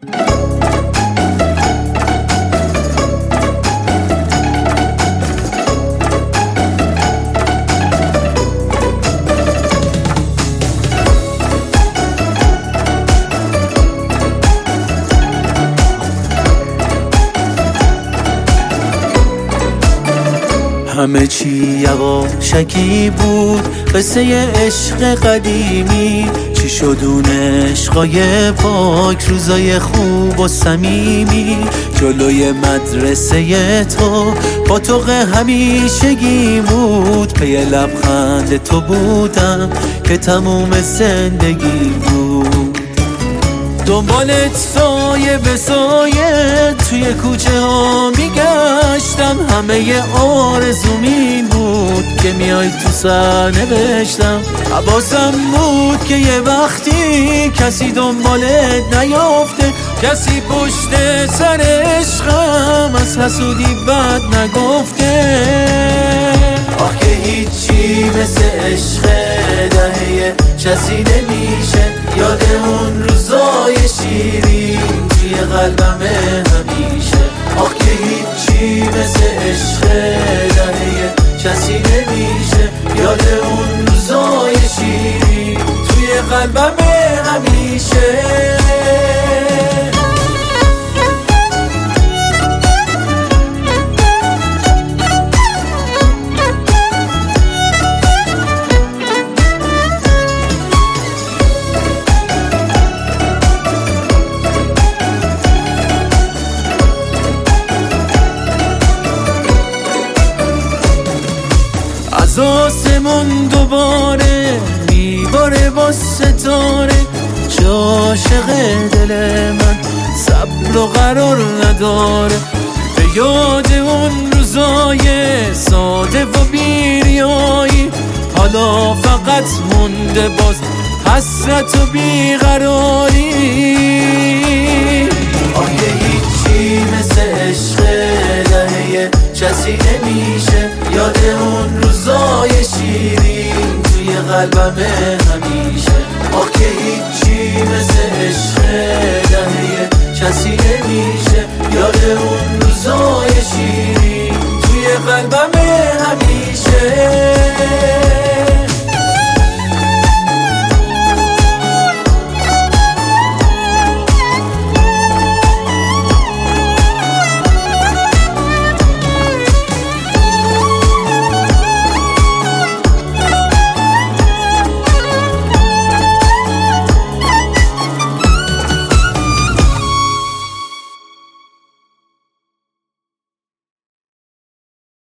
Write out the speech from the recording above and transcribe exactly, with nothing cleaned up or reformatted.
همه چی یواشکی بود، قصه عشق قدیمی. چی شد اون عشقای پاک، روزای خوب و صمیمی. جلوی مدرسه تو پاتوق همیشگی بود، پی لبخند تو بودم که تموم زندگی بود. دنبالت سایه به سایه توی کوچه ها میگشتم، همه آرزوم این بود که میای تو سر نوشتم. حواسم بود که یه وقتی کسی دنبالت نیافته، کسی پشت سر عشقم از حسودی بد نگفته. آخ که هیچی مثل عشق دهه کسی نمیشه، یاد اون روزای شیرین توی قلبم همیشه. آخ که هیچی مثل عشق دهه کسی نمیشه، یاد اون روزای شیرین توی قلبم همیشه. از آسمون دوباره میباره با ستاره، چه عاشق دل من صبر و قرار نداره. به یاد اون روزای ساده و بیریایی، حالا فقط مونده باز حسرت و بیقراری. آه که هیچی مثل عشق دهه کسی نمیشه، یاد اون روزای شیرین توی قلبم همیشه. آه که هیچی مثل عشق دهه کسی